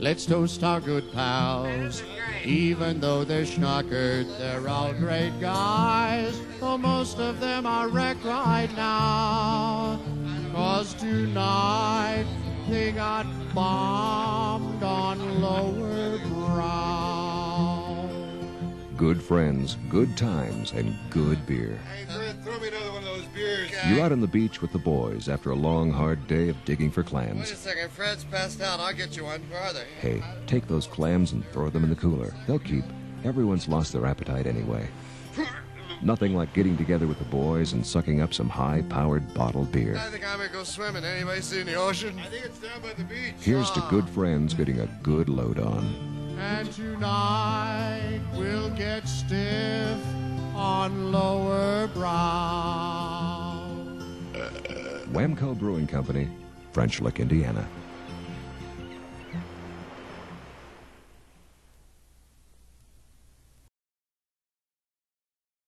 Let's toast our good pals. Even though they're schnockered, they're all great guys. Though most of them are wrecked right now. 'Cause tonight they got bombed on Lower Brow. Good friends, good times, and good beer. Hey, Fred, throw me another one of those beers. You're out on the beach with the boys after a long, hard day of digging for Wait a clams. second, Fred's passed out. I'll get you one. Where are they? Hey, take those clams and throw them in the cooler. They'll keep. Everyone's lost their appetite anyway. Nothing like getting together with the boys and sucking up some high-powered bottled beer. I think I'm gonna go swimming. Anybody see in the ocean? I think it's down by the beach. Here's to good friends getting a good load on. And tonight we'll get stiff on Lower Brow. Whamco Brewing Company, French Lick, Indiana.